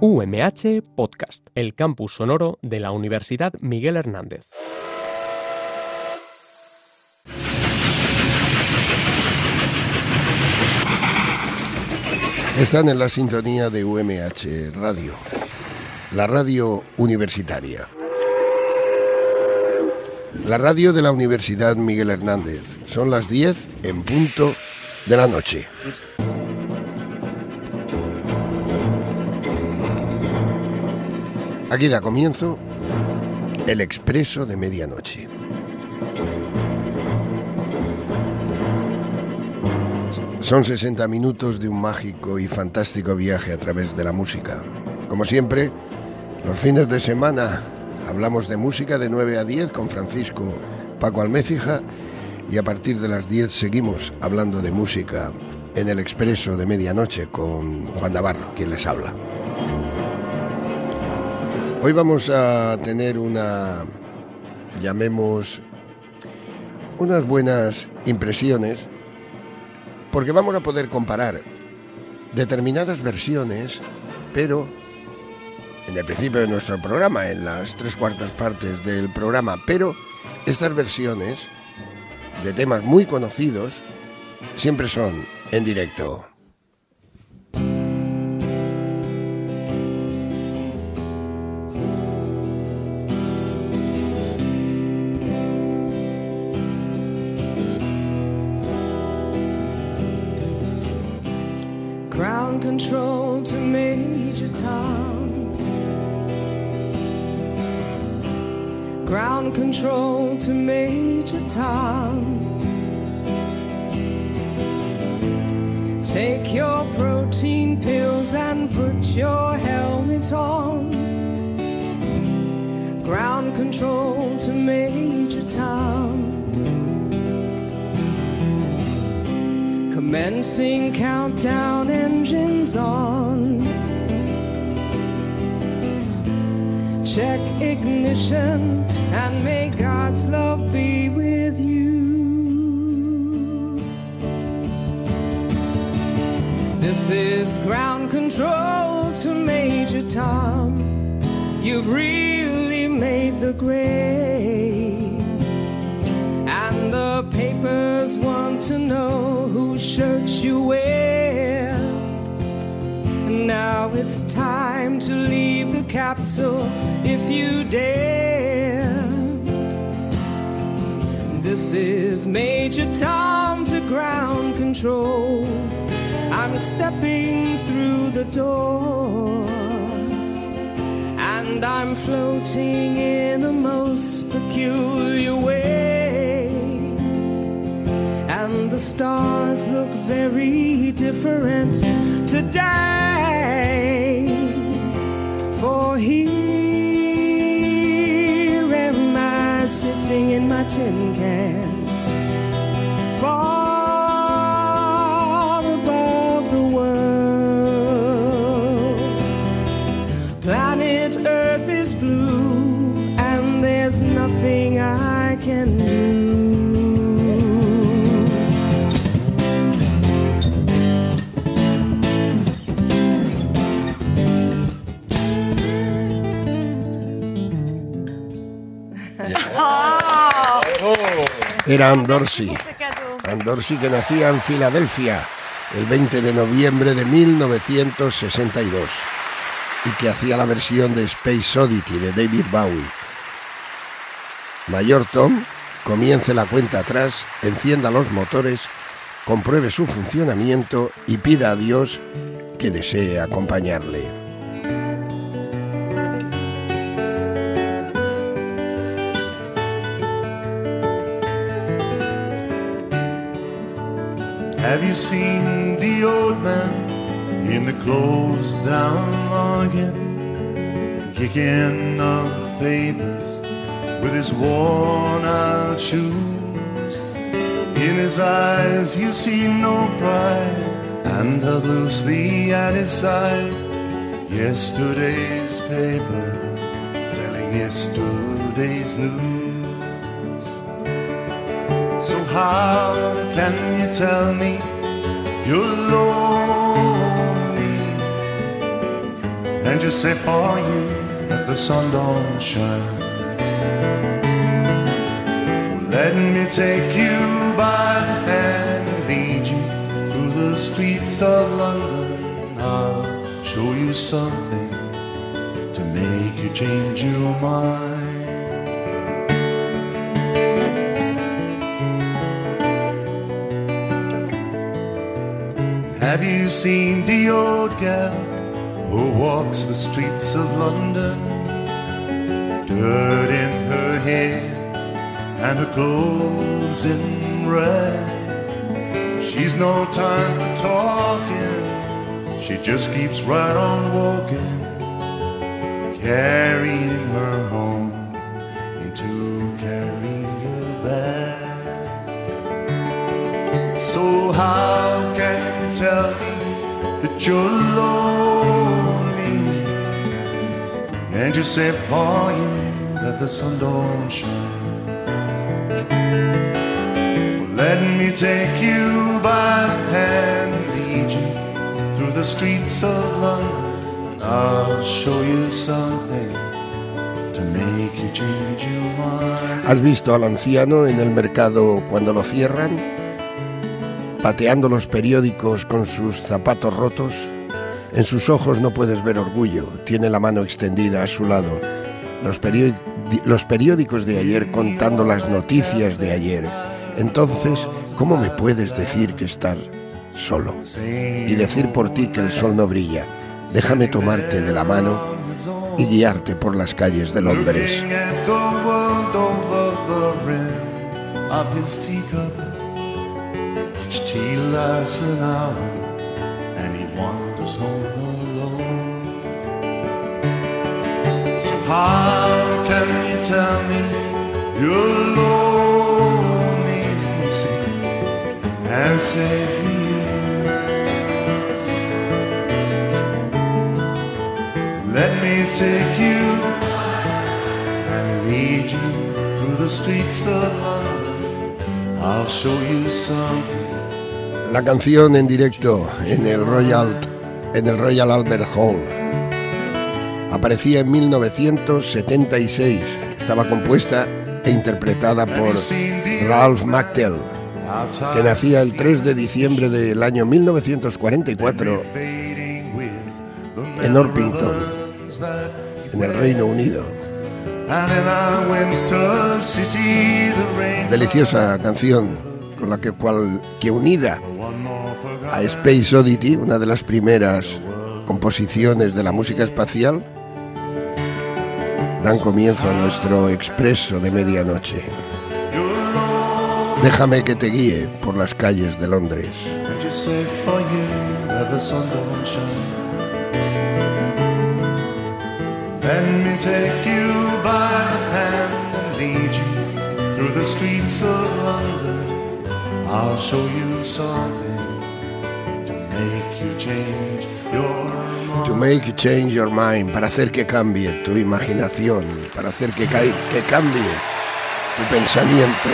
UMH Podcast, el campus sonoro de la Universidad Miguel Hernández. Están en la sintonía de UMH Radio, la radio universitaria. La radio de la Universidad Miguel Hernández. Son las 10 en punto de la noche. Aquí da comienzo el Expreso de Medianoche. Son 60 minutos de un mágico y fantástico viaje a través de la música. Como siempre, los fines de semana hablamos de música de 9 a 10 con Francisco Paco Almécija y a partir de las 10 seguimos hablando de música en el Expreso de Medianoche con Juan Navarro, quien les habla. Hoy vamos a tener unas buenas impresiones, porque vamos a poder comparar determinadas versiones, pero en el principio de nuestro programa, en las 3/4 partes del programa, pero estas versiones de temas muy conocidos siempre son en directo. Ground control to Major Tom. Ground control to Major Tom. Take your protein pills and put your helmet on. Ground control to Major Tom. Commencing countdown, engines on. Check ignition and may God's love be with you. This is ground control to Major Tom. You've really made the grade, and the papers want to know whose shirt you wear. Now it's time to leave the capsule if you dare. This is Major Tom to ground control. I'm stepping through the door, and I'm floating in a most peculiar way. And the stars look very different today. For here am I sitting in my tin can, far above the world. Planet Earth is blue, and there's nothing I can do. Era Ann Dorsey, que nacía en Filadelfia el 20 de noviembre de 1962 y que hacía la versión de Space Oddity de David Bowie. Mayor Tom comience la cuenta atrás, encienda los motores, compruebe su funcionamiento y pida a Dios que desee acompañarle. Have you seen the old man in the closed down wagon, kicking up the papers with his worn out shoes? In his eyes you see no pride, and held loosely at his side yesterday's paper, telling yesterday's news. So how can you tell me you're lonely and just say for you that the sun don't shine. Let me take you by the hand and lead you through the streets of London. I'll show you something to make you change your mind. Have you seen the old gal who walks the streets of London? Dirt in her hair and her clothes in rags. She's no time for talking, she just keeps right on walking, carrying her home in two carrier bags. So how can you tell me that you're lonely and you say for you that the sun don't shine? Let me take you by the hand and lead you through the streets of London. I'll show you something to make you change your mind. ¿Has visto al anciano en el mercado cuando lo cierran, pateando los periódicos con sus zapatos rotos? En sus ojos no puedes ver orgullo, tiene la mano extendida a su lado. Los periódicos de ayer contando las noticias de ayer. Entonces, ¿cómo me puedes decir que estás solo? Y decir por ti que el sol no brilla. Déjame tomarte de la mano y guiarte por las calles de Londres. How can you tell me you're lonely and sing and say for you? Let me take you and lead you through the streets of London. I'll show you something. La canción en directo en el Royal Albert Hall aparecía en 1976. Estaba compuesta e interpretada por Ralph McTell, que nacía el 3 de diciembre del año 1944 en Orpington, en el Reino Unido. Deliciosa canción con la que unida a Space Oddity, una de las primeras composiciones de la música espacial, dan comienzo a nuestro expreso de medianoche. Déjame que te guíe por las calles de Londres. Let me take you by the hand and lead you through the streets of London. I'll show you something to make you change your mind. To make you change your mind, para hacer que cambie tu imaginación, para hacer que cambie tu pensamiento.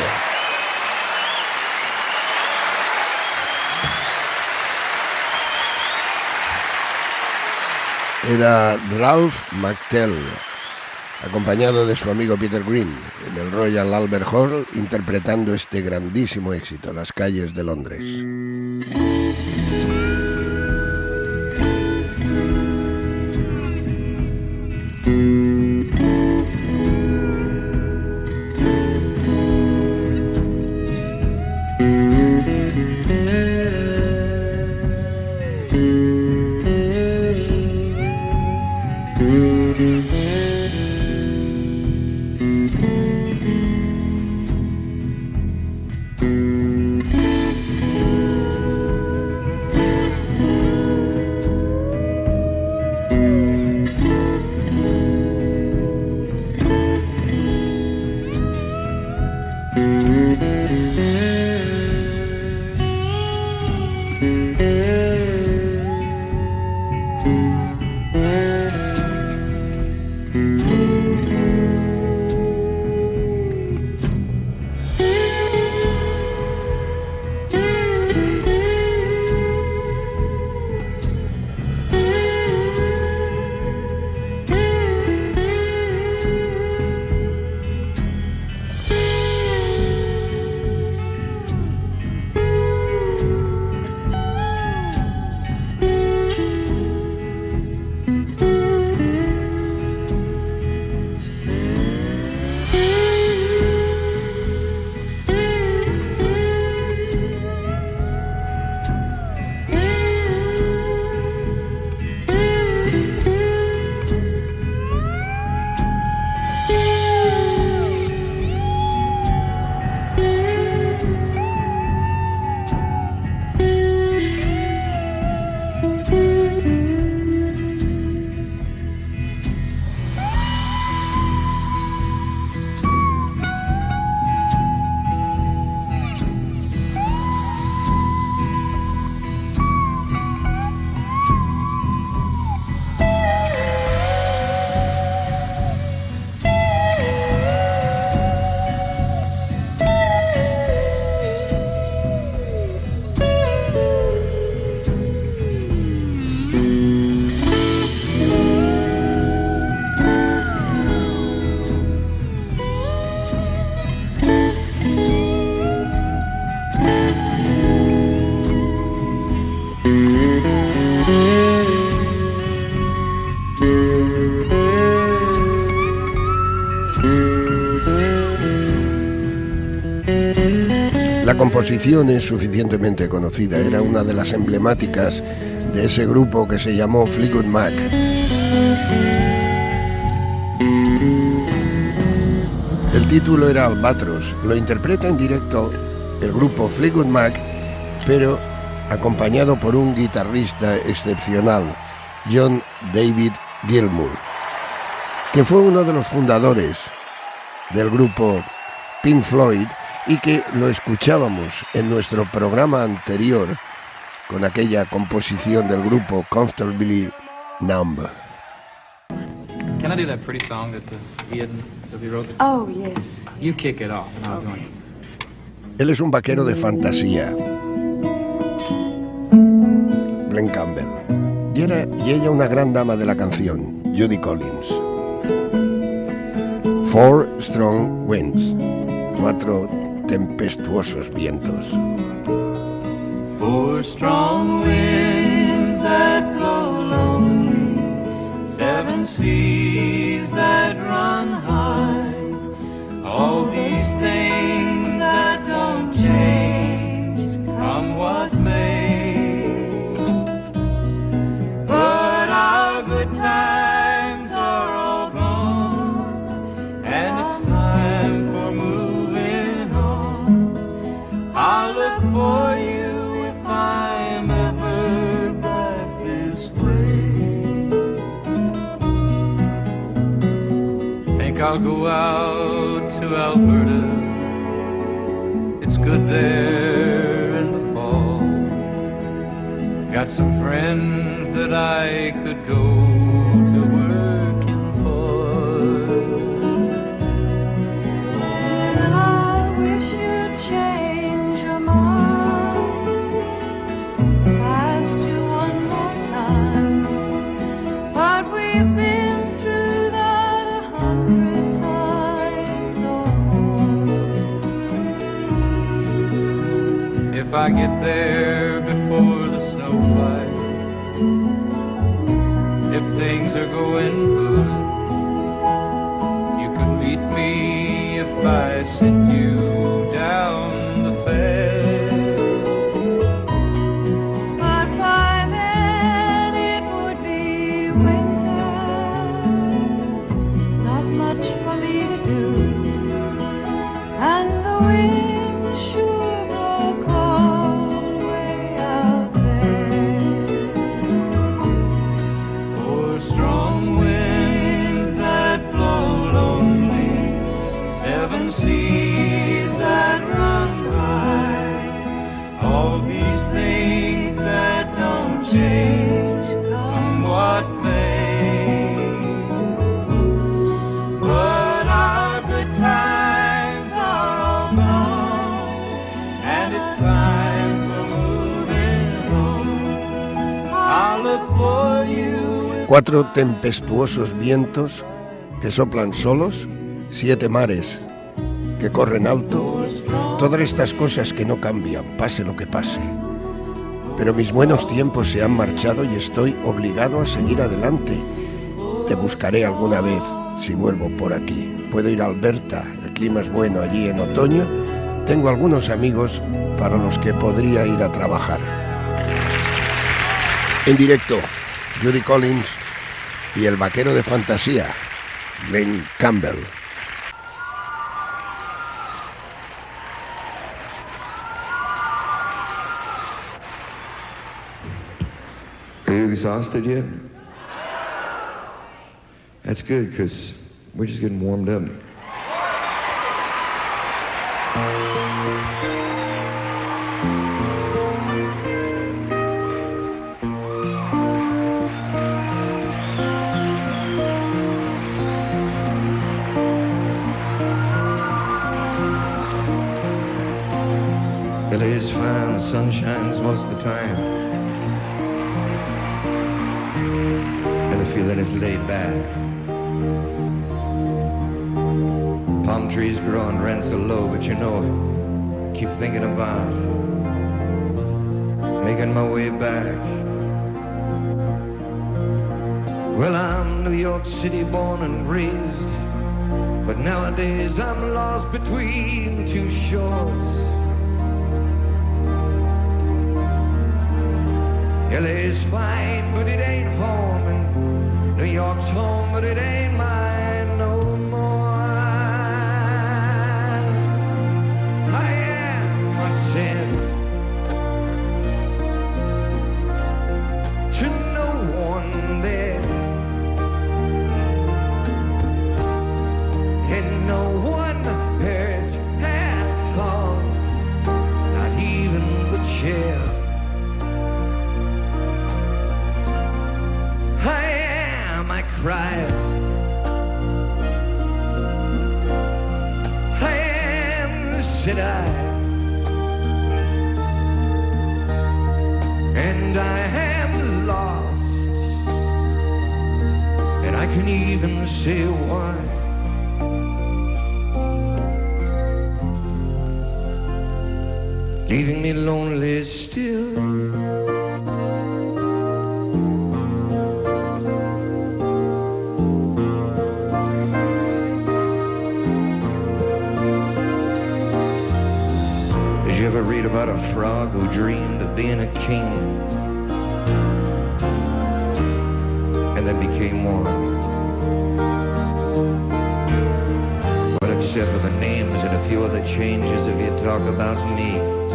Era Ralph McTell, acompañado de su amigo Peter Green, en el Royal Albert Hall, interpretando este grandísimo éxito, Las calles de Londres. composición es suficientemente conocida, era una de las emblemáticas de ese grupo que se llamó Fleetwood Mac. El título era Albatros, lo interpreta en directo el grupo Fleetwood Mac, pero acompañado por un guitarrista excepcional, John David Gilmour, que fue uno de los fundadores del grupo Pink Floyd y que lo escuchábamos en nuestro programa anterior con aquella composición del grupo Comfortably Numb. Can I do that pretty song that Ian Sylvie wrote? Oh, yes. You kick it off and I'll join you. Él es un vaquero de fantasía, Glenn Campbell, y ella una gran dama de la canción, Judy Collins. 4 strong winds, 4 tempestuosos vientos. 4 strong winds that blow lonely, 7 seas that run high, all these things that don't change, come what may. But our good times are all gone, and it's time for moving on. I'll look for you if I'm ever back this way. Think I'll go out to Alberta, it's good there in the fall. Got some friends that I could go to working for. And I wish you'd change your mind if I asked you one more time. But we've been through that 100 times or more. If I get there before the snow flies, if things are going good, you could meet me if I send you down the fair. But by then it would be winter, not much for me to do, and the wind sure blow cold way out there. 4 strong winds that blow lonely, 7 seas that run high, all these things that don't change, come what may. But our good times are all gone, and it's time for moving on. I'll look for you. 4 tempestuosos vientos que soplan solos, 7 mares que corren alto, todas estas cosas que no cambian, pase lo que pase. Pero mis buenos tiempos se han marchado y estoy obligado a seguir adelante. Te buscaré alguna vez si vuelvo por aquí. Puedo ir a Alberta, el clima es bueno allí en otoño. Tengo algunos amigos para los que podría ir a trabajar. En directo, Judy Collins y el vaquero de fantasía, Glenn Campbell. Are you exhausted yet? That's good, because we're just getting warmed up. LA is fine, the sun shines most of the time, and the feeling is laid back. Palm trees grow and rents are low, but you know, keep thinking about making my way back. Well, I'm New York City born and raised, but nowadays I'm lost between two shores. LA's fine, but it ain't home, and New York's home, but it ain't mine no more. I am, I said, to no one there, and no one heard at all, not even the chair. I cried. I am, said I, and I am lost, and I can even say why. Leaving me lonely still. Did you ever read about a frog who dreamed of being a king and then became one? Well, except for the names and a few other changes, if you talk about me,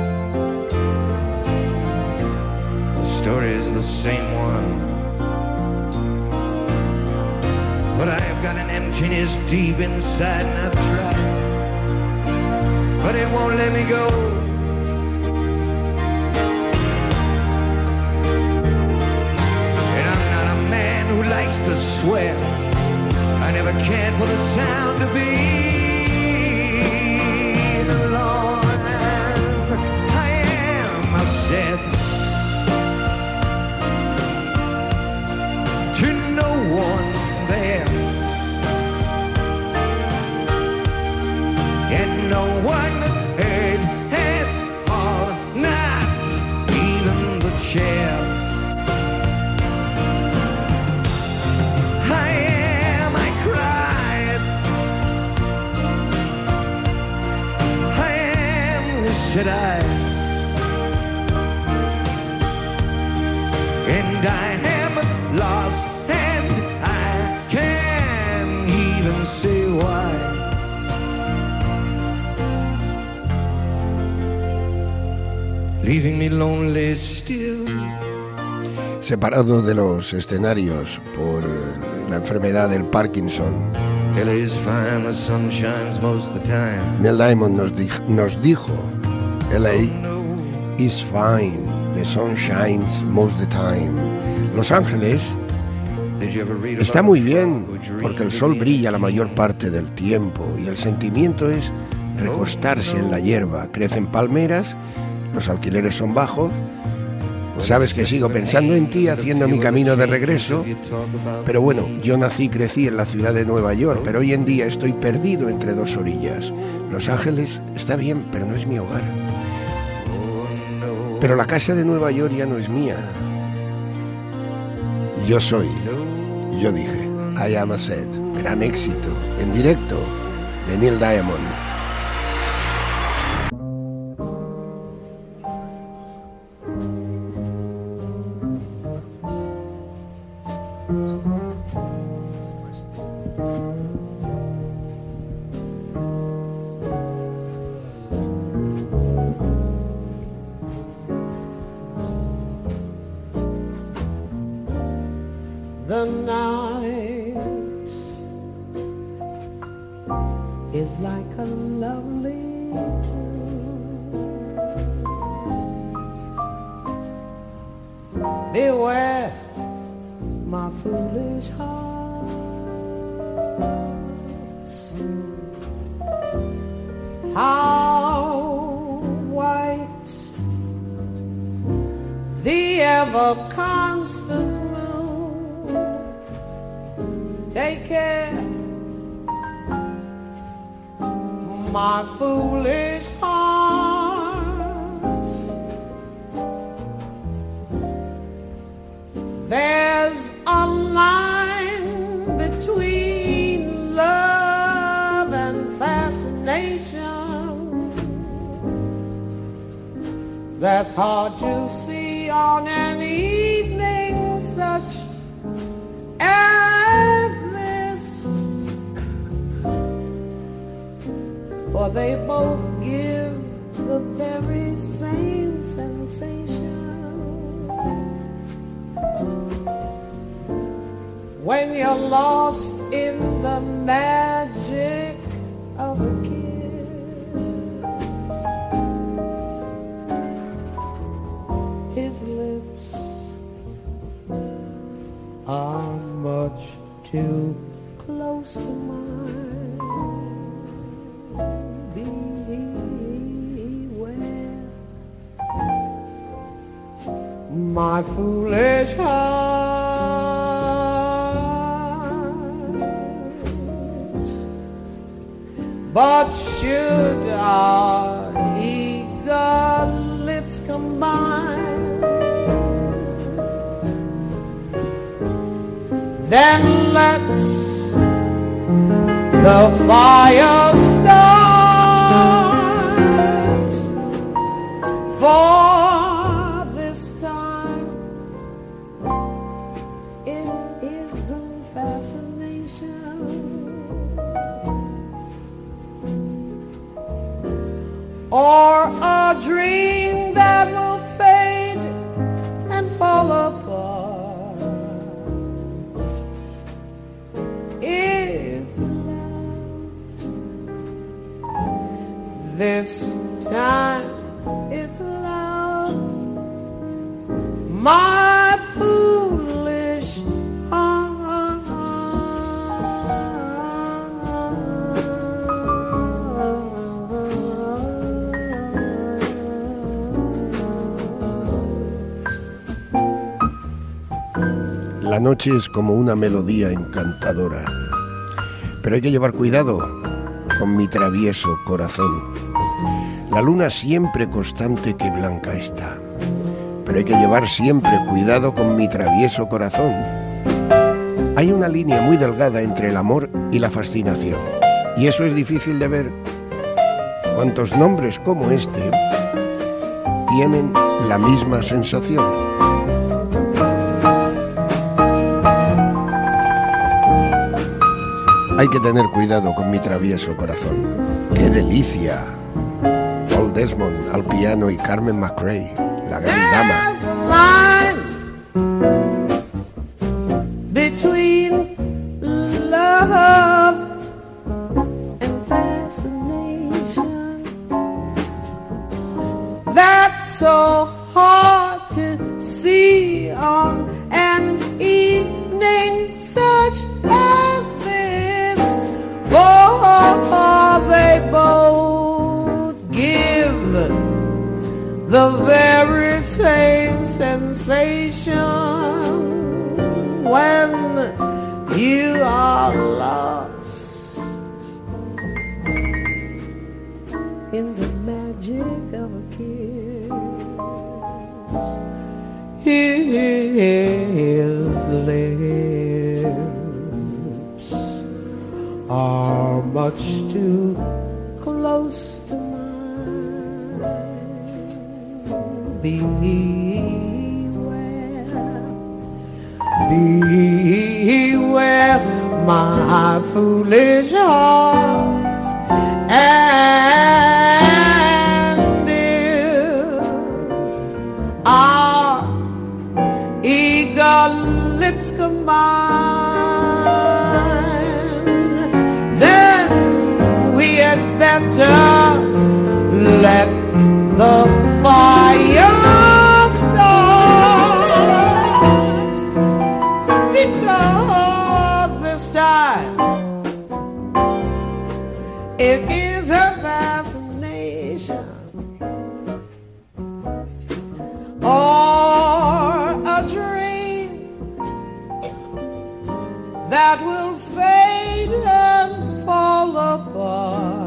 the story is the same one. But I've got an emptiness deep inside, and I've tried, but it won't let me go. Who likes to swear? I never cared for the sound of being alone. I am, I said, to no one there, and no one heard at all, not even the chair. Said I, and I am lost, and I can't even say why. Leaving me lonely still. Separado de los escenarios por la enfermedad del Parkinson, LA's fine, the sun shines most of the time. Neil Diamond nos dijo: LA is fine, the sun shines most of the time. Los Ángeles está muy bien porque el sol brilla la mayor parte del tiempo y el sentimiento es recostarse en la hierba. Crecen palmeras, los alquileres son bajos. Sabes que sigo pensando en ti haciendo mi camino de regreso, pero bueno, yo nací y crecí en la ciudad de Nueva York, pero hoy en día estoy perdido entre dos orillas. Los Ángeles está bien, pero no es mi hogar. Pero la casa de Nueva York ya no es mía. Yo dije, I am a set, gran éxito, en directo, de Neil Diamond. The night is like a lovely tune. Beware my foolish hearts, how white the ever constant. Take care, my foolish hearts. There's a line between love and fascination that's hard to see on any they both give the very same sensation. When you're lost in the magic of a kiss, his lips are much too close to mine. Beware my foolish heart. But should our eager lips combine, then let's the fire start. For this time it isn't fascination or a dream that will fade and fall apart. It's love. This time it's love. My foolish La noche es como una melodía encantadora, pero hay que llevar cuidado con mi travieso corazón. La luna siempre constante que blanca está, pero hay que llevar siempre cuidado con mi travieso corazón. Hay una línea muy delgada entre el amor y la fascinación, y eso es difícil de ver. ¿Cuántos nombres como este tienen la misma sensación? Hay que tener cuidado con mi travieso corazón. ¡Qué delicia! Paul Desmond al piano y Carmen McRae, la gran dama. Between love and fascination, that's so hard to see on an evening such as this. For they both give the very same sensation when you are lost in the magic of a kiss. His lips are much too close to mine. Beware my foolish heart, and if our eager lips combine, then we had better let the fire start, because this time it is a fascination or a dream that will fade and fall apart.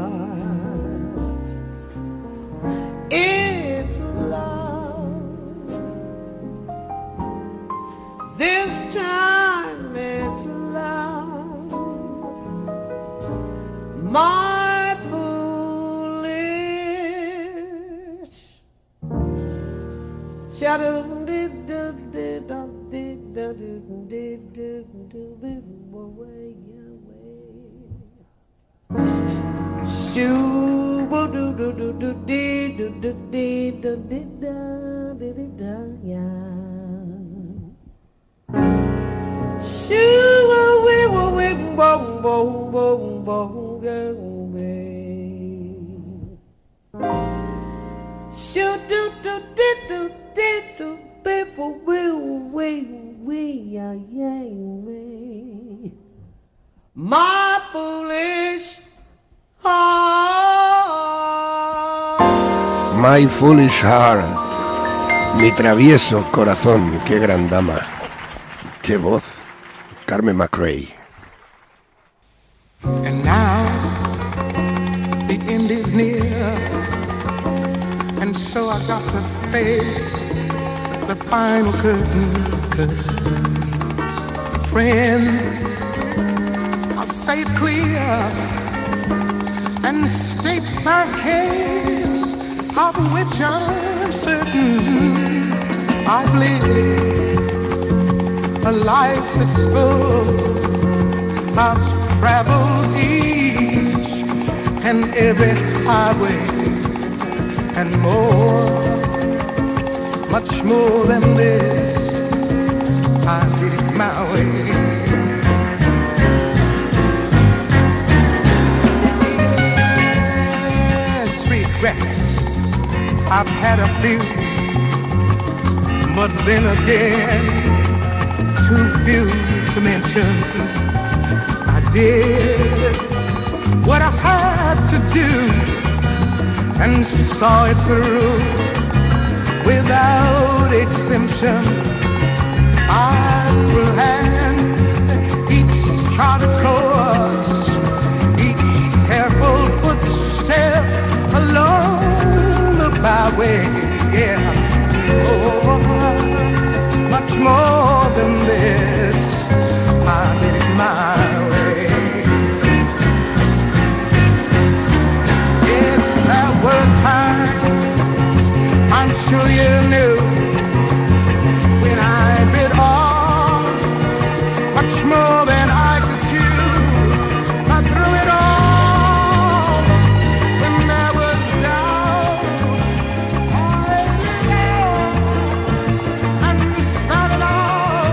It's love. This time it's love. My foolish shadow shoe boo doo doo doo doo dee doo doo dee doo dee da dee dee da yeah. Shoo wee woo wee boom boom boom boom go away. Shoo doo doo dee doo dee doo people will wee yeah yeah me. My foolish heart. My foolish heart. Mi travieso corazón. Qué gran dama. Qué voz. Carmen McRae. And now the end is near, and so I got to face the final curtain. Friends, I'll say it clear and state my case, of which I'm certain. I've lived a life that's full. I've traveled each and every highway and more, much more than this. I did it my way. Yes, regrets, I've had a few, but then again, too few to mention. I did what I had to do and saw it through without exemption. I planned each charted course, each careful footstep along the byway. Yeah, oh, much more than this, I did it my way. Yes, there were times, I'm sure you knew, when I bit off much more than I could chew. I threw it all when there was doubt. And started off,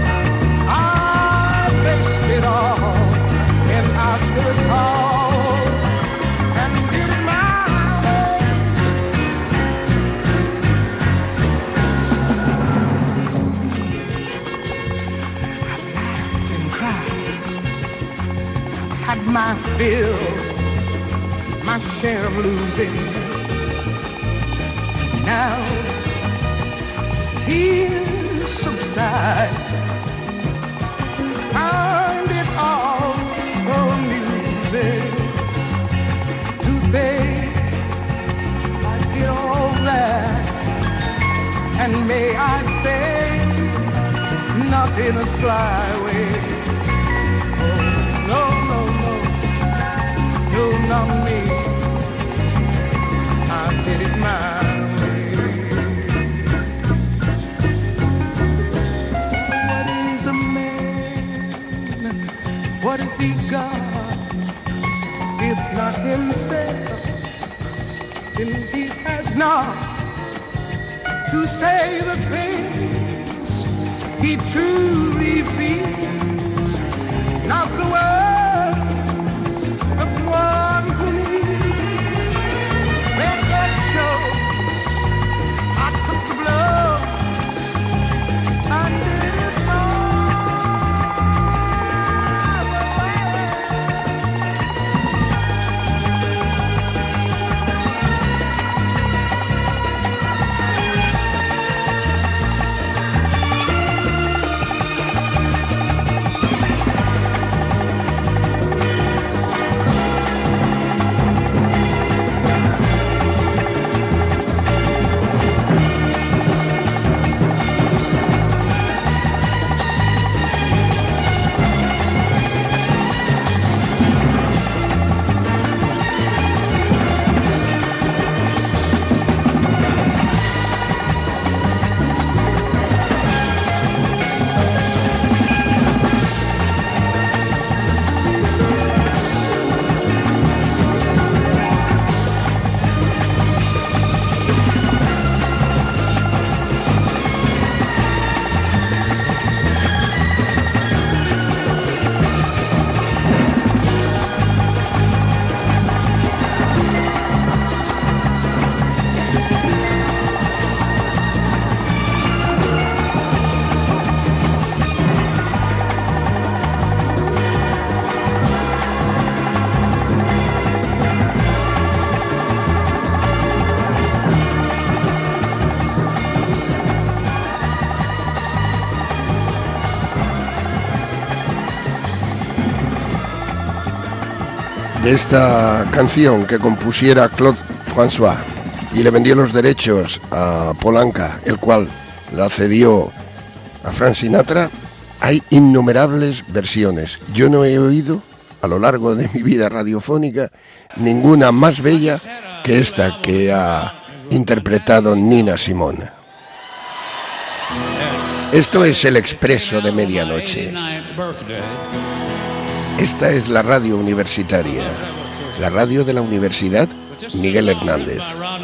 I faced it all, and I stood tall and did it my way. I've laughed and cried, I've had my fill, my share of losing. Now tears subside, find it all so amusing to think I did all that, and may I say, not in a sly way. Oh, no, no, no, no, not me. I did it my way. What is a man? What has he got? If not himself, then he has not to say the things he truly feels, not the words of one who needs. When that shows, I took the blows and did it my de esta canción que compusiera Claude François y le vendió los derechos a Paul Anka, el cual la cedió a Frank Sinatra, hay innumerables versiones. Yo no he oído a lo largo de mi vida radiofónica ninguna más bella que esta que ha interpretado Nina Simone. Esto es el Expreso de Medianoche. Esta es la radio universitaria, la radio de la Universidad Miguel Hernández.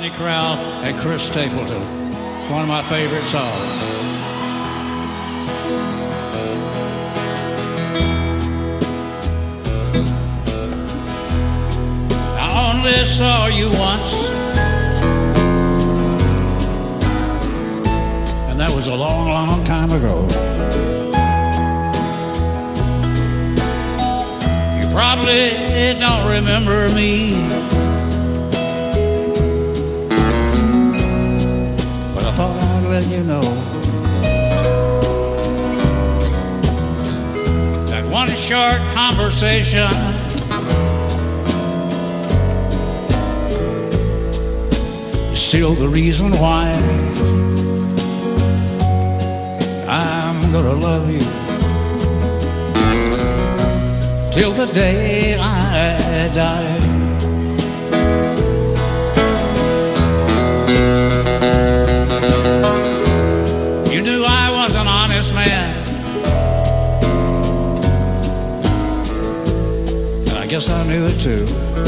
I only saw you once, and that was a long, long time ago. You probably don't remember me, but I thought I'd let you know that one short conversation still the reason why I'm gonna love you till the day I die. You knew I was an honest man, and I guess I knew it too.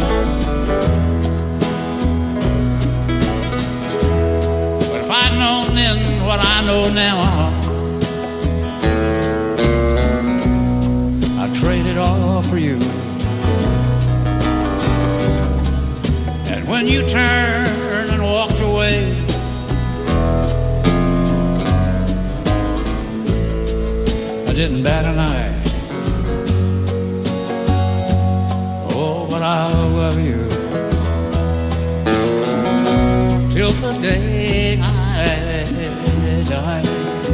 I'd known then what I know now, I'd trade it all for you. And when you turned and walked away, I didn't bat an eye. Oh, but I'll love you till the day I die.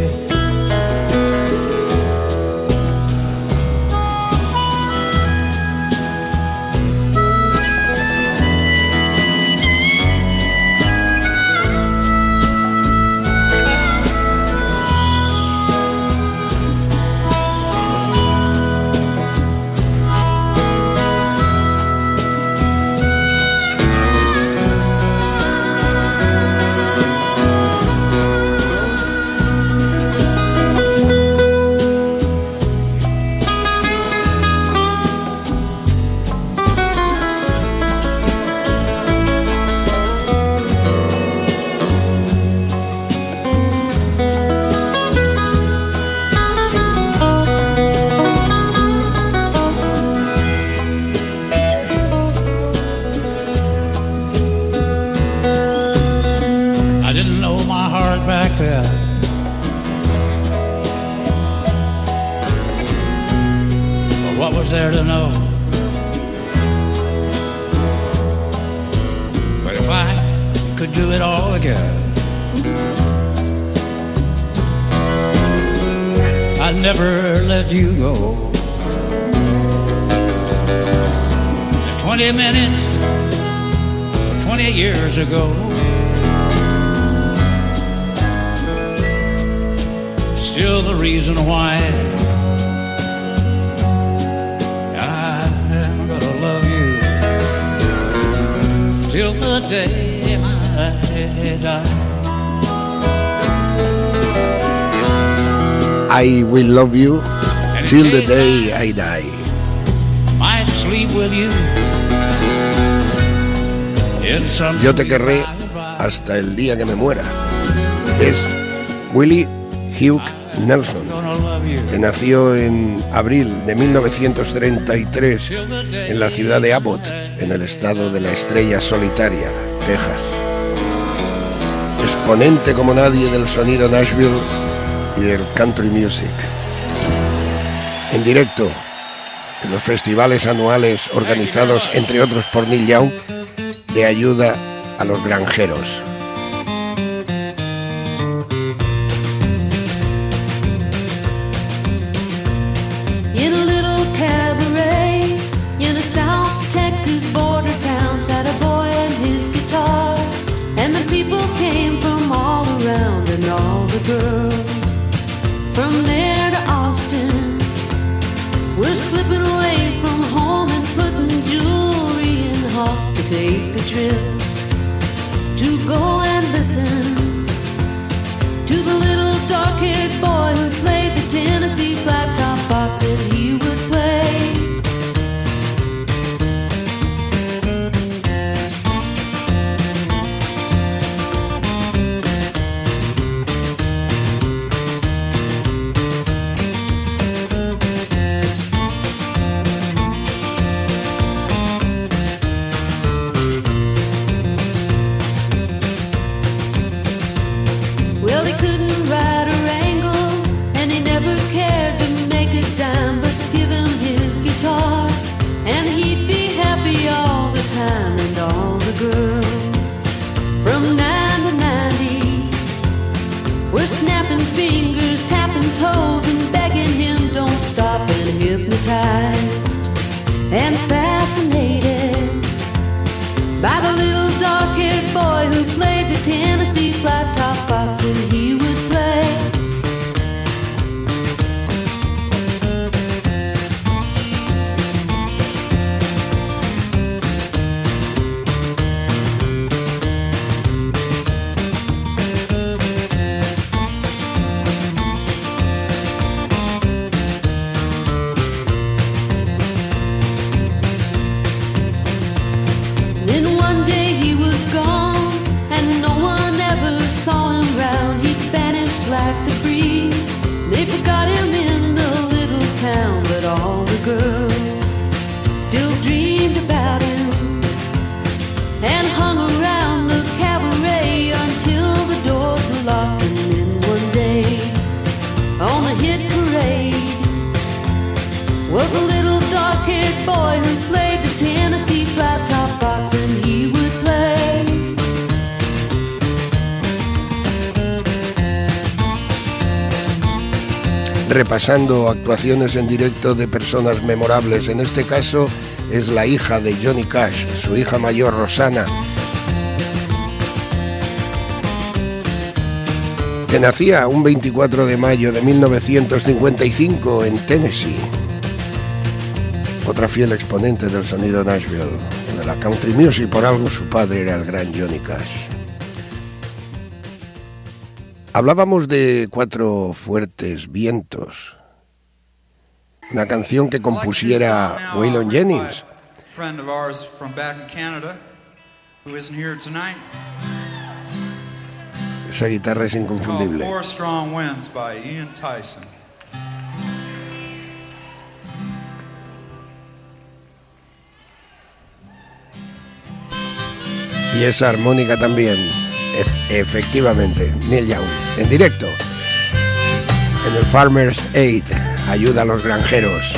There to know, but if I could do it all again, I'd never let you go. If 20 minutes, 20 years ago, still the reason why till the day I die. I will love you till the day I die. Might sleep with you in some Yo te querré hasta el día que me muera. Es Willie Hugh Nelson, que nació en abril de 1933 en la ciudad de Abbott, en el estado de la Estrella Solitaria, Texas. Exponente como nadie del sonido Nashville y del country music. En directo en los festivales anuales organizados, entre otros por Neil Young, de ayuda a los granjeros. In a little cabaret in a South Texas cared to make a dime, but give him his guitar, and he'd be happy all the time. And all the girls from 9 to 90 were snapping fingers, tapping toes, and begging him don't stop. And hypnotized and fascinated by the little dark-haired boy who played the Tennessee flat top box, and he would play. Then one day he was gone, and no one ever saw him round. He vanished like the breeze. They forgot him in the little town, but all the girls still dreamed about him and hung around the cabaret until the doors were locked. And then one day on the hit parade was a little dark-haired boy who played the Tennessee flat top box, and he would play. Repasando actuaciones en directo de personas memorables. En este caso es la hija de Johnny Cash, su hija mayor Rosanna, que nacía un 24 de mayo de 1955 en Tennessee. Otra fiel exponente del sonido Nashville, de la country music. Por algo su padre era el gran Johnny Cash. Hablábamos de Cuatro fuertes vientos, una canción que compusiera Waylon Jennings. Friend of ours from back in Canada, who isn't here tonight. Esa guitarra es inconfundible. Four Strong Winds by Ian Tyson. Y esa armónica también, efectivamente, Neil Young, en directo, en el Farmer's Aid, ayuda a los granjeros.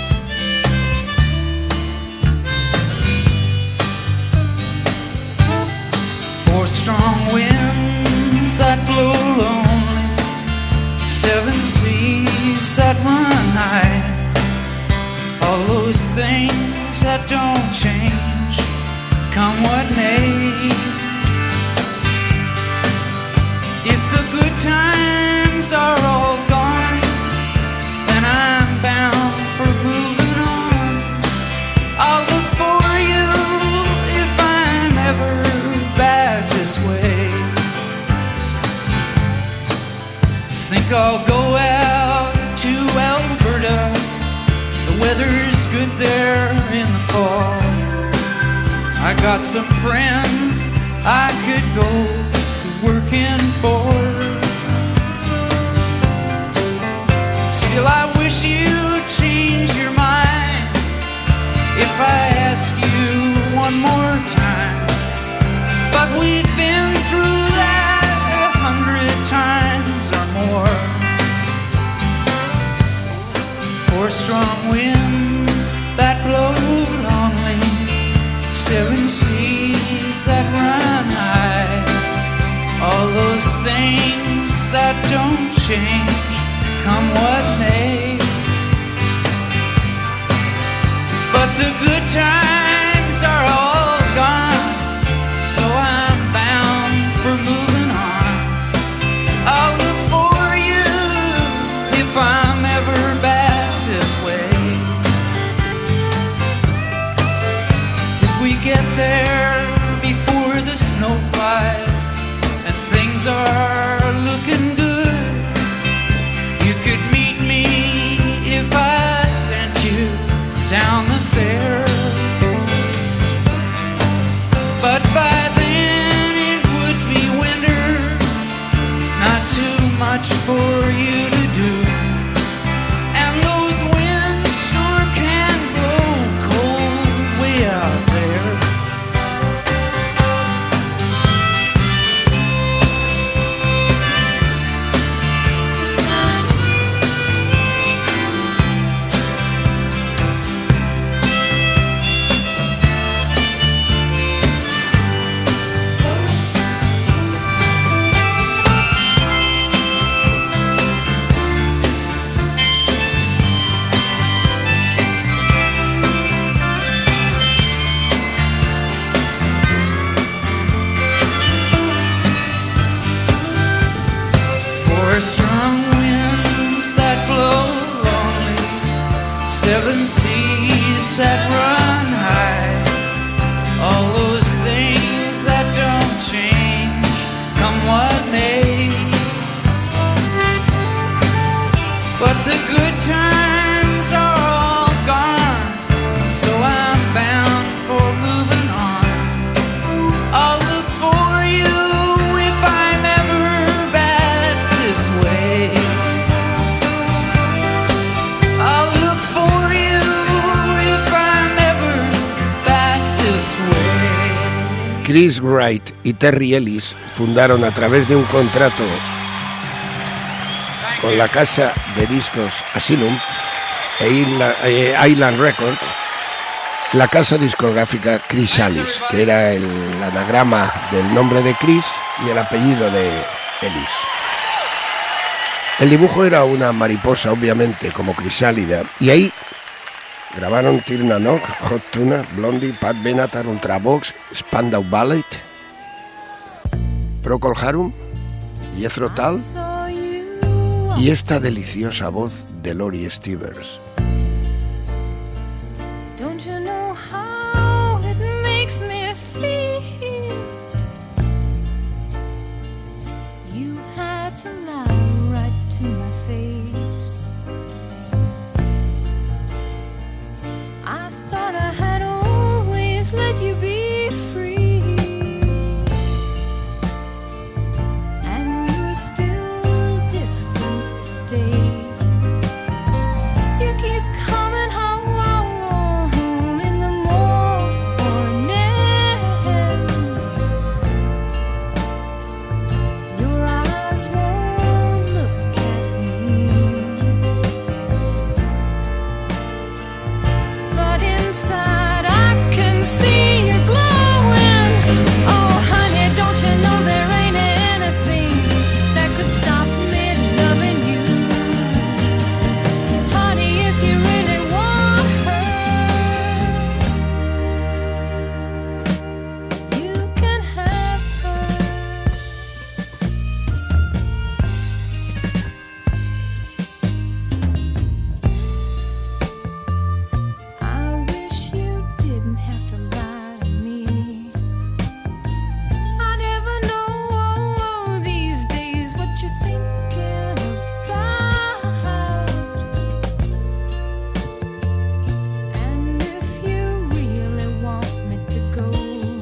Four strong winds that blow lonely, seven seas that run high, all those things that don't change, come what may. If the good times are all gone, then I'm bound for moving on. I'll look for you if I'm ever back this way. Think I'll go out to Alberta, the weather's good there in the fall. I got some friends I could go to working for. Still I wish you'd change your mind if I ask you one more time. But we've been through that 100 times or more. Four strong winds that blow lonely, seven seas that run high, all those things that don't change, come what may. But the good times are all gone, so I'm bound for moving on. I'll look for you if I'm ever back this way. If we get there before the snow flies and things are looking good, you could meet me seven seas that run high, all those things that don't change, come what may. But the good times are all gone, so I'm bound for moving on. I'll look for you if I'm ever back this way. I'll look for you if I'm ever back this way. Chris Wright y Terry Ellis fundaron a través de un contrato con la casa de discos Asylum e Island Records, la casa discográfica Chrysalis, que era el anagrama del nombre de Chris y el apellido de Ellis. El dibujo era una mariposa, obviamente, como crisálida, y ahí grabaron Tir Na Nog, Hot Tuna, Blondie, Pat Benatar, Ultravox, Spandau Ballet, Procol Harum, Jethro Tull y esta deliciosa voz de Laurie Stivers. Don't you know how it makes me feel? You had to lie right to my face. I thought I had always let you be free, and you're still different today. You keep coming home in the mornings. Your eyes won't look at me, but inside I can see you glowing. Oh honey, don't you know there ain't anything that could stop me loving you. Honey, if you really want her, you can have her. I wish you didn't have to lie to me. I never know these days what you're thinking about. And if you really want me to go,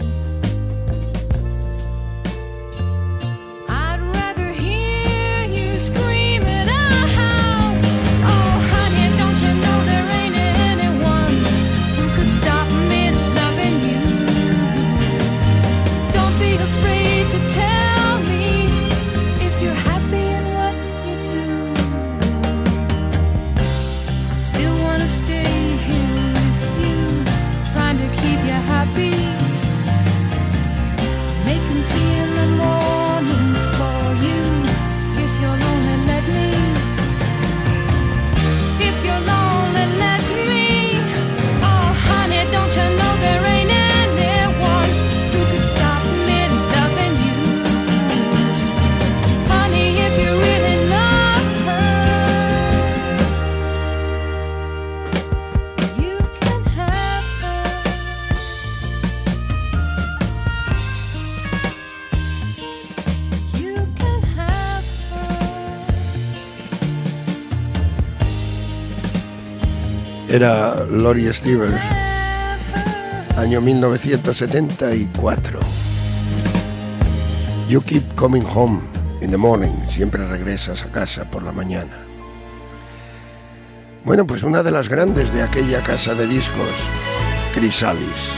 I'd rather hear you scream it out. Oh honey, don't you know there ain't anyone who could stop me loving you. Don't be afraid to tell me if you're happy in what you do. I still wanna stay here with you, trying to keep you happy, making tea in the morning for you. If you're lonely, let me. If you're lonely, let me. Oh honey, don't you know there ain't anyone who could stop me loving you. Honey, if you really love her, you can have her. You can have Era Laurie Stivers, año 1974. You keep coming home in the morning, siempre regresas a casa por la mañana. Bueno, pues una de las grandes de aquella casa de discos, Chrysalis.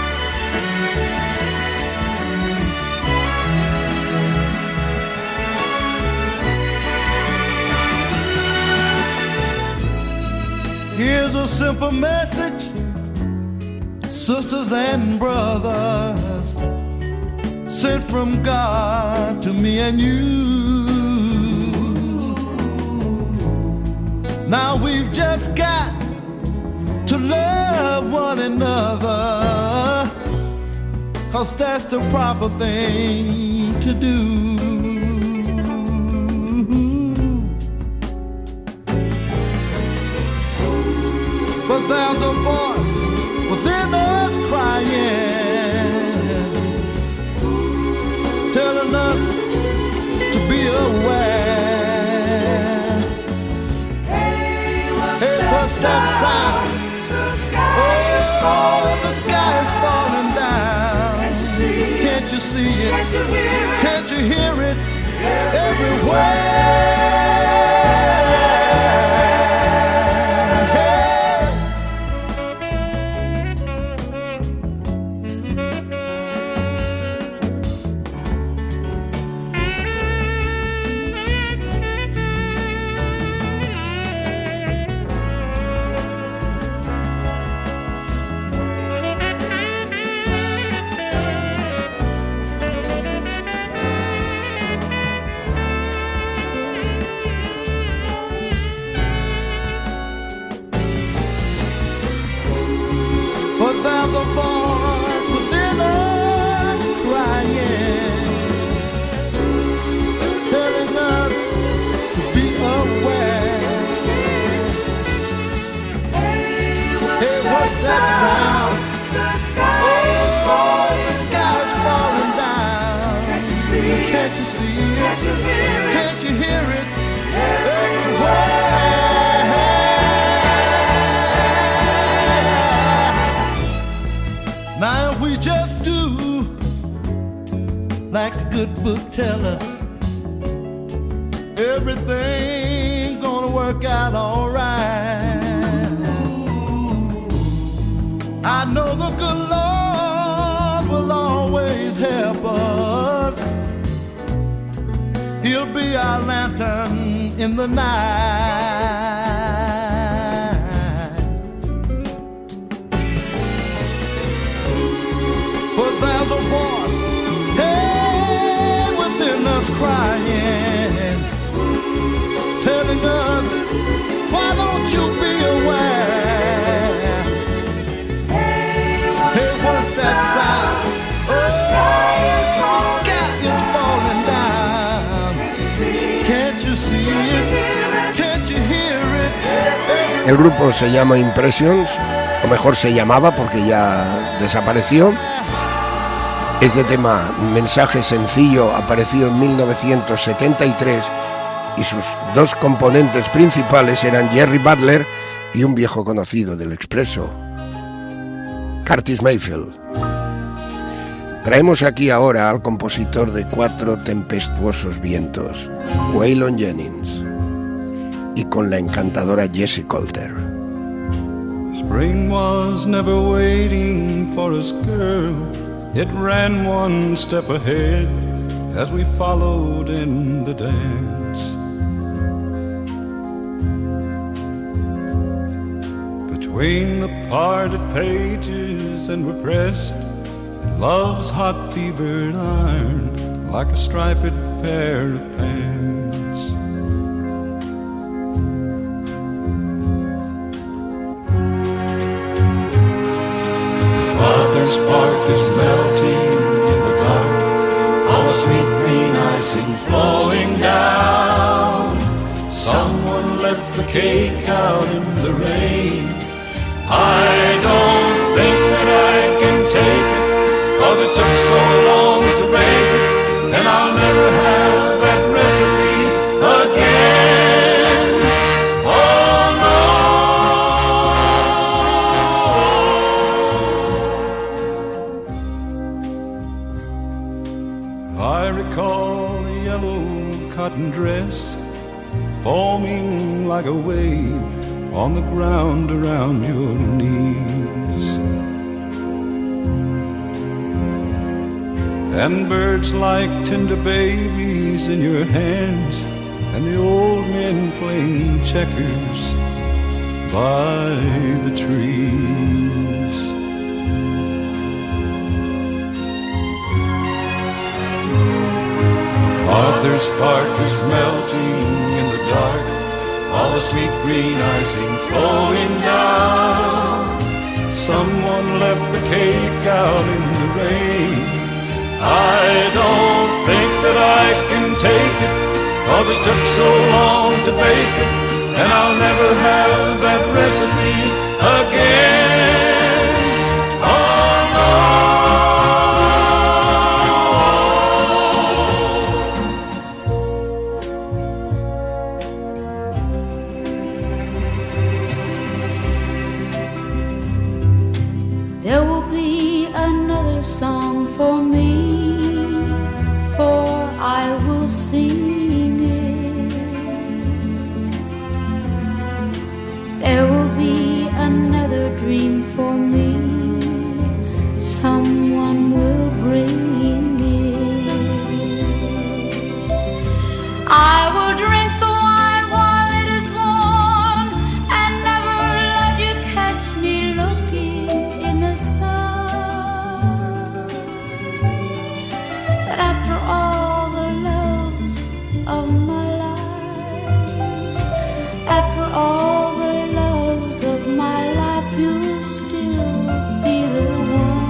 Here's a simple message, sisters and brothers, sent from God to me and you. Now we've just got to love one another, 'cause that's the proper thing to do. but there's a voice within us crying, telling us to be aware. Hey, what's that sound? The sky is falling down. Can't you see it? Can't you hear it? Everywhere. Can't you see it? Can't you hear it? Everywhere. Now if we just do like the good book tell us, everything gonna work out all right. I know the good Lord will always help us. He'll be our lantern in the night. But there's a voice, hey, within us crying, telling us, why don't you be aware? Hey, what's that sound? The sky is falling down. Can't you see it? Can't you hear it? El grupo se llama Impressions, o mejor se llamaba porque ya desapareció. Este tema, Mensaje Sencillo, apareció en 1973 y sus dos componentes principales eran Jerry Butler y un viejo conocido del Expreso, Curtis Mayfield. Traemos aquí ahora al compositor de 4 tempestuosos vientos, Waylon Jennings, y con la encantadora Jessie Coulter. Spring was never waiting for us, girl. It ran one step ahead as we followed in the dance. Between the parted pages and we're pressed in love's hot fevered iron like a striped pair of pants. Father's spark is melting in the dark, all the sweet green icing flowing down. Someone left the cake out in the rain. I don't think that I can take it, 'cause it took so long to bake it, and I'll never have that recipe again. Oh no. I recall a yellow cotton dress foaming like a wave on the ground around your knees, and birds like tender babies in your hands, and the old men playing checkers by the trees. Arthur's Park is melting in the dark, all the sweet green icing flowing down. Someone left the cake out in the rain. I don't think that I can take it, 'cause it took so long to bake it, and I'll never have that recipe again. song for me, for I will sing it. There will be another dream for me, someone will bring it. I will drink the wine while it is warm, and never let you catch me looking in the sun. But after all the loves of my life, after all the loves of my life, you'll still be the one.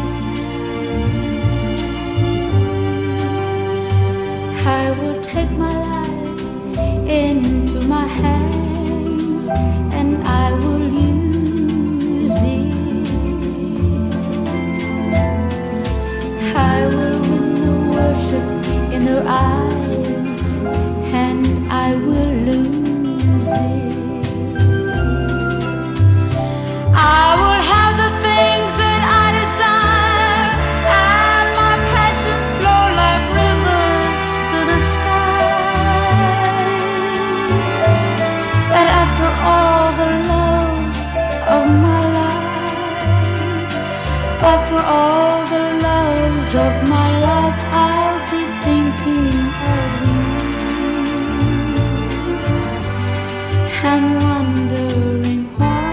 I will take my life into my hands, and I will use it. I will win the worship in their eyes, and I will lose it. I will have the things that I desire, and my passions flow like rivers through the sky. But after all the loves of my life, after all the loves of my life, I'll be thinking of you and wondering why.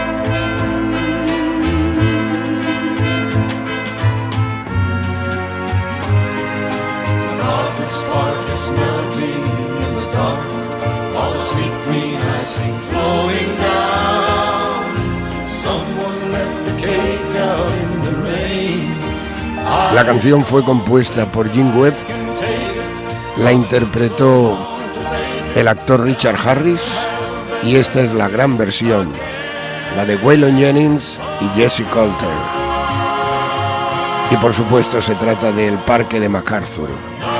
The northern spark is melting in the dark, all the sweet green icing flowing down. Someone left the cake out in the rain. La canción fue compuesta por Gene Webb, la interpretó el actor Richard Harris, y esta es la gran versión, la de Waylon Jennings y Jessie Coulter. Y por supuesto se trata del Parque de MacArthur.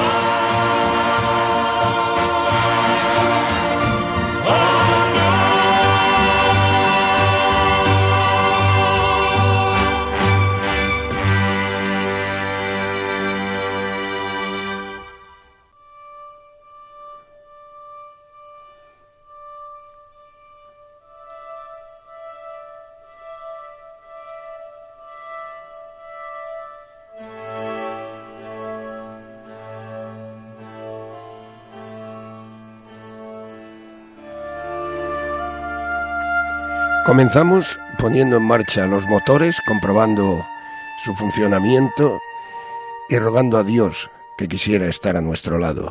Comenzamos poniendo en marcha los motores, comprobando su funcionamiento y rogando a Dios que quisiera estar a nuestro lado.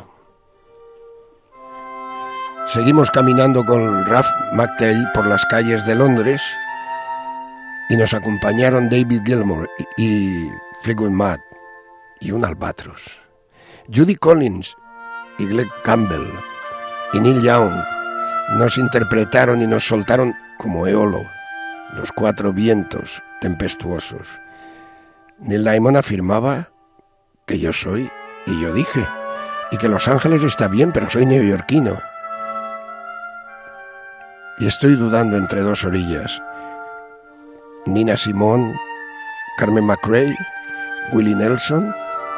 Seguimos caminando con Ralph McTell por las calles de Londres y nos acompañaron David Gilmour y Fleetwood Mac y un albatros. Judy Collins y Glen Campbell y Neil Young nos interpretaron y nos soltaron como eolo, los cuatro vientos tempestuosos. Neil Diamond afirmaba que yo soy, y yo dije, y que Los Ángeles está bien, pero soy neoyorquino. Y estoy dudando entre dos orillas. Nina Simone, Carmen McRae, Willie Nelson.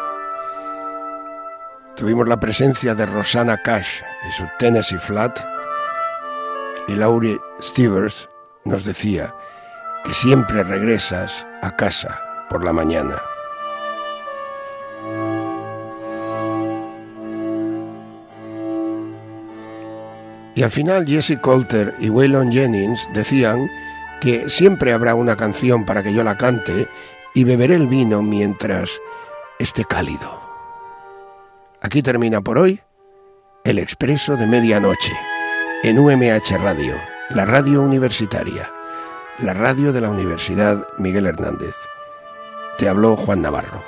Tuvimos la presencia de Rosanna Cash y su Tennessee Flat, y Laurie Stevens nos decía que siempre regresas a casa por la mañana. Y al final Jessie Coulter y Waylon Jennings decían que siempre habrá una canción para que yo la cante y beberé el vino mientras esté cálido. Aquí termina por hoy el Expreso de Medianoche en UMH Radio, la radio universitaria, la radio de la Universidad Miguel Hernández. Te habló Juan Navarro.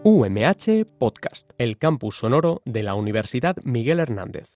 UMH Podcast, el campus sonoro de la Universidad Miguel Hernández.